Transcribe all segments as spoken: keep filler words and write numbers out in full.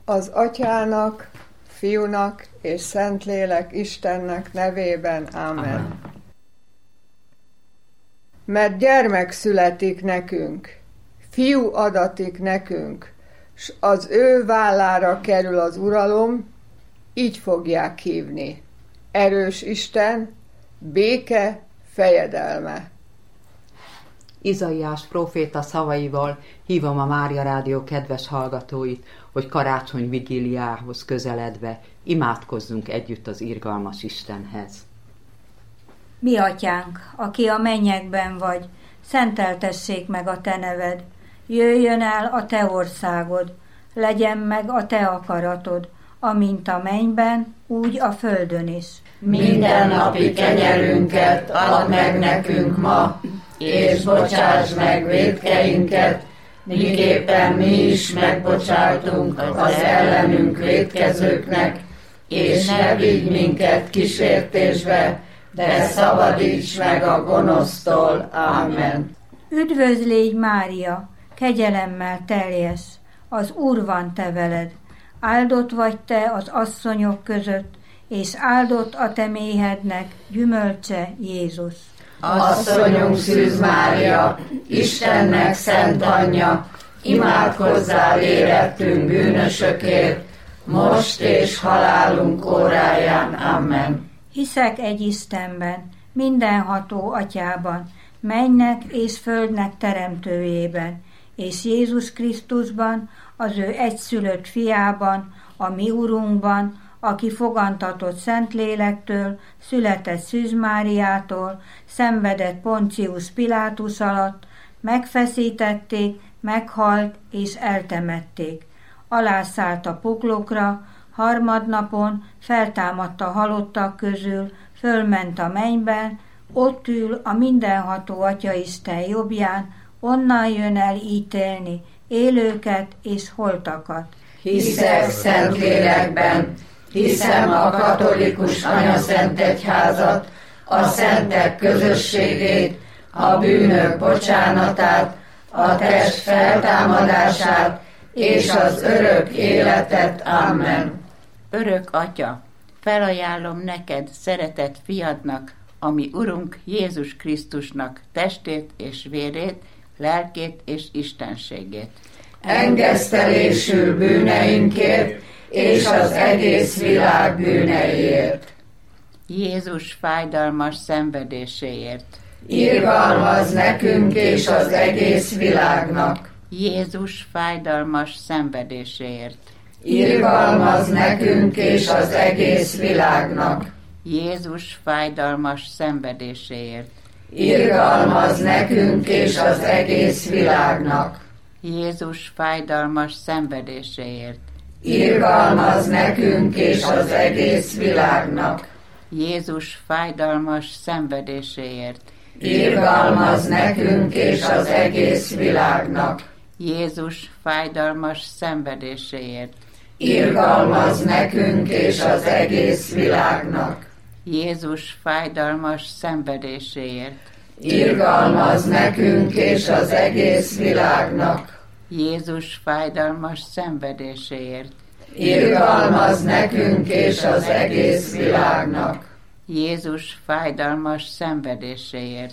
Az Atyának, Fiúnak és Szentlélek Istennek nevében. Ámen. Amen. Mert gyermek születik nekünk, fiú adatik nekünk, s az ő vállára kerül az uralom, így fogják hívni. Erős Isten, béke, fejedelme. Izaiás próféta szavaival hívom a Mária Rádió kedves hallgatóit, hogy karácsony vigíliához közeledve imádkozzunk együtt az irgalmas Istenhez. Mi atyánk, aki a mennyekben vagy, szenteltessék meg a te neved, jöjjön el a te országod, legyen meg a te akaratod, amint a mennyben, úgy a földön is. Mindennapi kenyerünket add meg nekünk ma, és bocsáss meg vétkeinket, miképpen mi is megbocsátunk az ellenünk vétkezőknek, és ne vigy minket kísértésbe, de szabadíts meg a gonosztól. Ámen. Üdvözl légy, Mária, kegyelemmel teljes, az Úr van te veled, áldott vagy te az asszonyok között, és áldott a te méhednek gyümölcse, Jézus. Asszonyunk Szűz Mária, Istennek szent anyja, imádkozzál érettünk bűnösökért, most és halálunk óráján. Amen. Hiszek egy Istenben, mindenható Atyában, mennynek és földnek teremtőjében, és Jézus Krisztusban, az ő egyszülött fiában, a mi Urunkban, aki fogantatott Szentlélektől, született Szűz Máriától, szenvedett Poncius Pilátus alatt, megfeszítették, meghalt és eltemették. Alászállt a poklokra, harmadnapon feltámadt a halottak közül, fölment a mennyben, ott ül a mindenható Atyaisten jobbján, onnan jön el ítélni élőket és holtakat. Hiszek Szentlélekben, hiszem a katolikus anyaszentegyházat, a szentek közösségét, a bűnök bocsánatát, a test feltámadását és az örök életet. Amen. Örök Atya, felajánlom neked szeretett fiadnak, ami Urunk Jézus Krisztusnak testét és vérét, lelkét és istenségét. Engesztelésül bűneinkért és az egész világ bűneiért. Jézus fájdalmas szenvedéséért. Irgalmazz nekünk és az egész világnak. Jézus fájdalmas szenvedéséért. Irgalmazz nekünk és az egész világnak. Jézus fájdalmas szenvedéséért. Irgalmazz nekünk és az egész világnak. Jézus fájdalmas szenvedéséért. Irgalmazz nekünk és az egész világnak. Jézus fájdalmas szenvedéséért. Irgalmazz nekünk és az egész világnak. Jézus fájdalmas szenvedéséért. Irgalmazz nekünk és az egész világnak. Jézus fájdalmas szenvedéséért. Irgalmazz nekünk és az egész világnak. Jézus fájdalmas szenvedéséért. Irgalmazz nekünk és az egész világnak. Jézus fájdalmas szenvedéséért.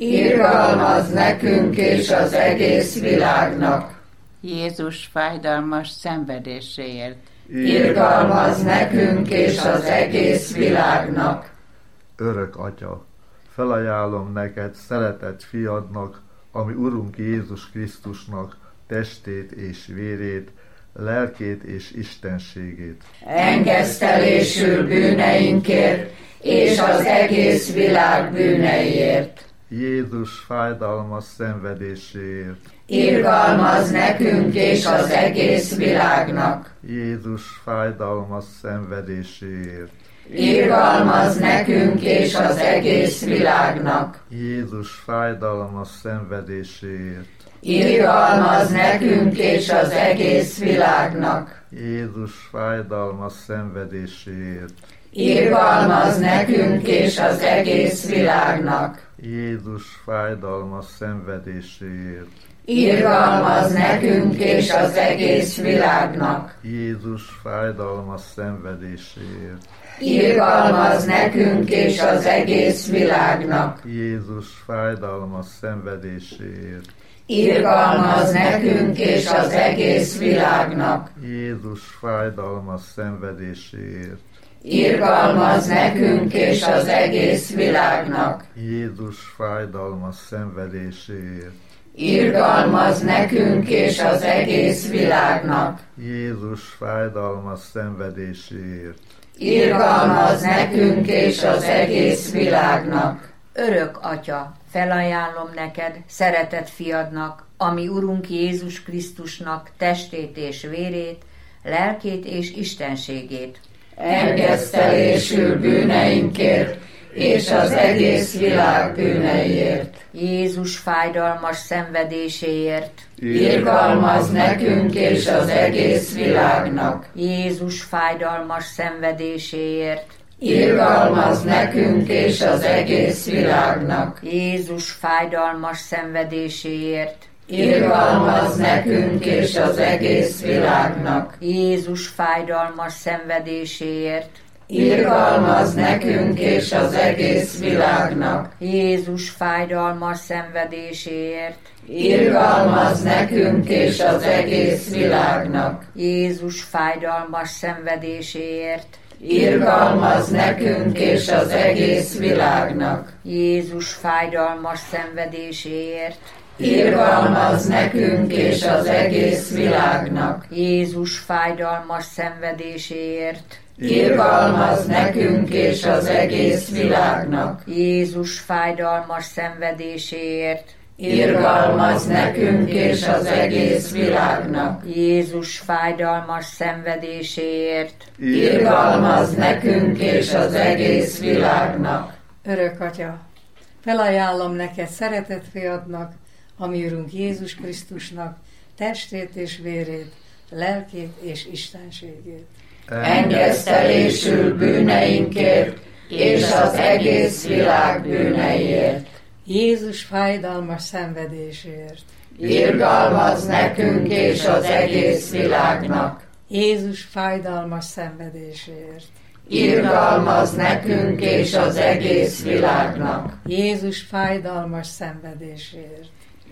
Irgalmazz nekünk és az egész világnak. Jézus fájdalmas szenvedéséért. Irgalmazz nekünk és az egész világnak. Örök Atya, felajánlom neked szeretett fiadnak, ami Urunk Jézus Krisztusnak testét és vérét, lelkét és istenségét. Engesztelésül bűneinkért és az egész világ bűneiért. Jézus fájdalmas szenvedéséért. Irgalmazz nekünk és az egész világnak. Jézus fájdalmas szenvedéséért. Irgalmazz nekünk és az egész világnak. Jézus fájdalmas szenvedéséért. Irgalmazz nekünk és az egész világnak. Jézus fájdalmas szenvedéséért. Irgalmazz nekünk és az egész világnak. Jézus fájdalmas szenvedéséért. irgalmaz nekünk és az egész világnak. Jézus fájdalmas szenvedéséért, Irgalmaz nekünk és az egész világnak. Jézus fájdalmas szenvedéséért, Irgalmaz nekünk és az egész világnak. Jézus fájdalmas szenvedéséért, Irgalmaz nekünk és az egész világnak. Jézus fájdalmas szenvedéséért, Irgalmaz nekünk és az egész világnak. Jézus fájdalmas szenvedéséért, Irgalmaz nekünk és az egész világnak. Örök Atya, felajánlom neked, szeretett fiadnak, ami Urunk Jézus Krisztusnak testét és vérét, lelkét és istenségét. Engesztelésül bűneinkért és az egész világ bűneiért. Jézus fájdalmas szenvedéséért. Irgalmaz nekünk és az egész világnak. Jézus fájdalmas szenvedéséért. Irgalmaz nekünk és az egész világnak. Jézus fájdalmas szenvedéséért. Irgalmaz nekünk és az egész világnak. Jézus fájdalmas szenvedéséért. Irgalmaz nekünk és az egész világnak. Jézus fájdalmas szenvedéséért. Irgalmaz nekünk és az egész világnak. Jézus fájdalmas szenvedéséért. Irgalmaz nekünk és az egész világnak. Jézus fájdalmas szenvedéséért. Irgalmaz nekünk és az egész világnak. Jézus fájdalmas szenvedéséért. Irgalmaz nekünk és az egész világnak. Jézus fájdalmas szenvedéséért. Irgalmaz nekünk és az egész világnak. Jézus fájdalmas szenvedéséért. Irgalmaz nekünk és az egész világnak. Örök Atya, felajánlom neked szeretett fiadnak, ami Urunk Jézus Krisztusnak testét és vérét, lelkét és istenségét. Engesztelésül bűneinkért és az egész világ bűneiért. Jézus fájdalmas szenvedéséért. Irgalmaz nekünk és az egész világnak. Jézus fájdalmas szenvedéséért. Irgalmaz nekünk és az egész világnak. Jézus fájdalmas szenvedéséért.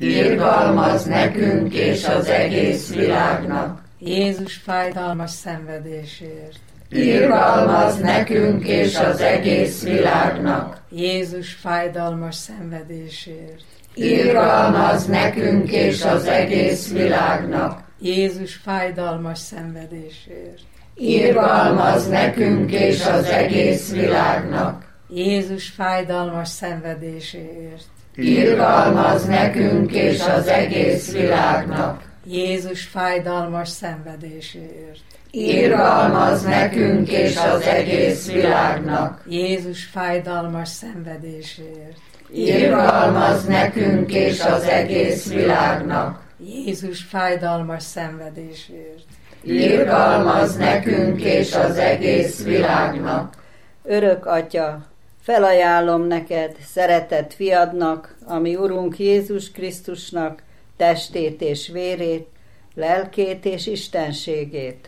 Irgalmaz nekünk és az egész világnak. Jézus fájdalmas szenvedéséért. Irgalmaz nekünk és az egész világnak. Jézus fájdalmas szenvedéséért. Irgalmaz nekünk és az egész világnak. Jézus fájdalmas szenvedéséért. Irgalmaz nekünk és az egész világnak. Jézus fájdalmas szenvedéséért. Irgalmaz nekünk és az egész világnak. Jézus fájdalmas szenvedéséért. Irgalmaz nekünk és az egész világnak. Jézus fájdalmas szenvedéséért. Irgalmaz nekünk és az egész világnak. Jézus fájdalmas szenvedéséért. Irgalmaz nekünk és az egész világnak. Örök Atya, felajánlom neked, szeretett fiadnak, ami Urunk Jézus Krisztusnak testét és vérét, lelkét és istenségét.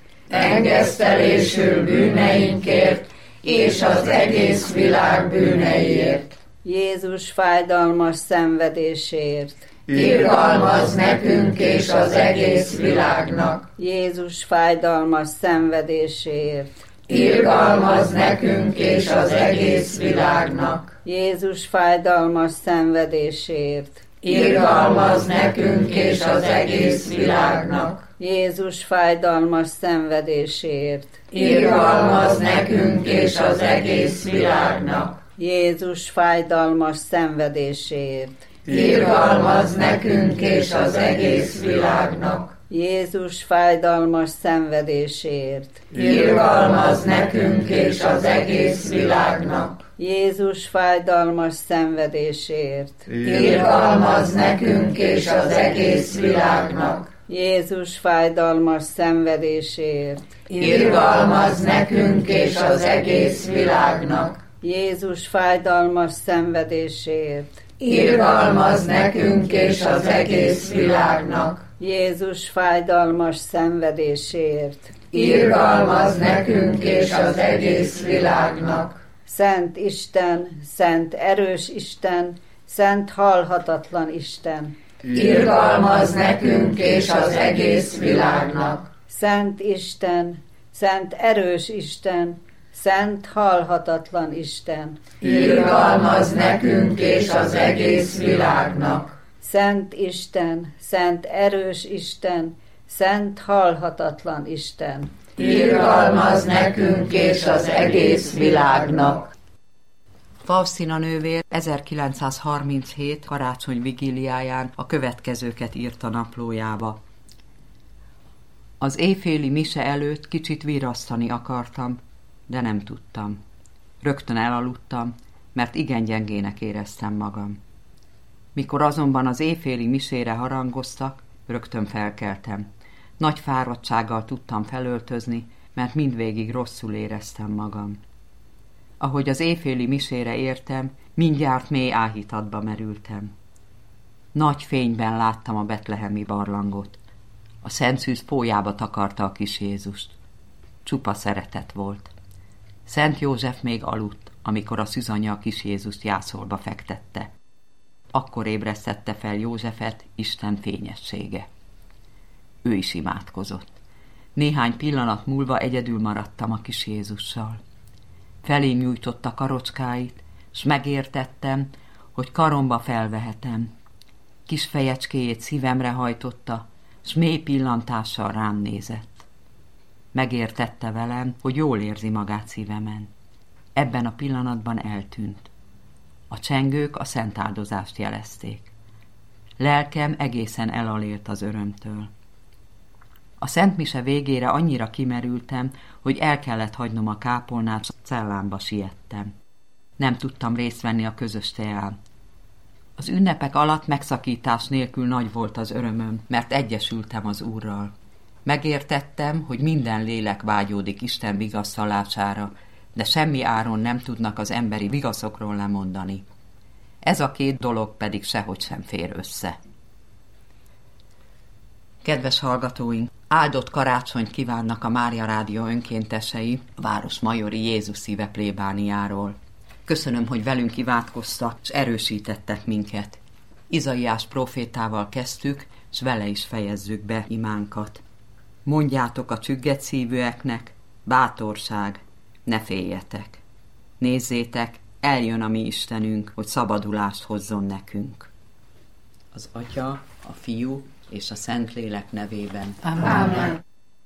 Engesztelésül bűneinkért és az egész világ bűneiért. Jézus fájdalmas szenvedéséért. Irgalmaz nekünk és az egész világnak. Jézus fájdalmas szenvedéséért. Irgalmaz nekünk és az egész világnak. Jézus fájdalmas szenvedéséért. Irgalmaz nekünk és az egész világnak. Jézus fájdalmas szenvedéséért. Irgalmaz nekünk és az egész világnak. Jézus fájdalmas szenvedéséért. Irgalmaz nekünk és az egész világnak. Jézus fájdalmas szenvedéséért. Irgalmaz nekünk és az egész világnak. Jézus fájdalmas szenvedéséért. Irgalmaz nekünk és az egész világnak. Jézus fájdalmas szenvedéséért. Irgalmaz nekünk és az egész világnak. Jézus fájdalmas szenvedéséért. irgalmaz nekünk és az egész világnak. Jézus fájdalmas szenvedéséért, irgalmaz nekünk és az egész világnak. Szent Isten, szent erős Isten, szent halhatatlan Isten, irgalmaz nekünk és az egész világnak. Szent Isten, szent erős Isten, szent halhatatlan Isten, irgalmaz nekünk és az egész világnak. Szent Isten, szent erős Isten, szent halhatatlan Isten, irgalmaz nekünk és az egész világnak. Faustina nővér ezerkilencszázharminchét karácsony vigíliáján a következőket írta naplójába. Az éjféli mise előtt kicsit virrasztani akartam, de nem tudtam. Rögtön elaludtam, mert igen gyengének éreztem magam. Mikor azonban az éjféli misére harangoztak, rögtön felkeltem. Nagy fáradtsággal tudtam felöltözni, mert mindvégig rosszul éreztem magam. Ahogy az éjféli misére értem, mindjárt mély áhítatba merültem. Nagy fényben láttam a betlehemi barlangot. A szent szűz pólyába takarta a kis Jézust. Csupa szeretet volt. Szent József még aludt, amikor a szűzanyja a kis Jézust jászolba fektette. Akkor ébresztette fel Józsefet Isten fényessége. Ő is imádkozott. Néhány pillanat múlva egyedül maradtam a kis Jézussal. Felém nyújtotta karocskáit, s megértettem, hogy karomba felvehetem. Kis fejecskéjét szívemre hajtotta, s mély pillantással rám nézett. Megértette velem, hogy jól érzi magát szívemen. Ebben a pillanatban eltűnt. A csengők a szent áldozást jelezték. Lelkem egészen elalélt az örömtől. A szentmise végére annyira kimerültem, hogy el kellett hagynom a kápolnát, cellámba siettem. Nem tudtam részt venni a közös teán. Az ünnepek alatt megszakítás nélkül nagy volt az örömöm, mert egyesültem az Úrral. Megértettem, hogy minden lélek vágyódik Isten vigasztalására, de semmi áron nem tudnak az emberi vigaszokról lemondani. Ez a két dolog pedig sehogy sem fér össze. Kedves hallgatóink, áldott karácsonyt kívánnak a Mária Rádió önkéntesei a Városmajori Jézus szíve plébániáról. Köszönöm, hogy velünk imádkoztak, és erősítettek minket. Izaiás prófétával kezdtük, és vele is fejezzük be imánkat. Mondjátok a csügget szívűeknek, bátorság, ne féljetek. Nézzétek, eljön a mi Istenünk, hogy szabadulást hozzon nekünk. Az Atya, a Fiú és a Szentlélek nevében. Amen. Amen.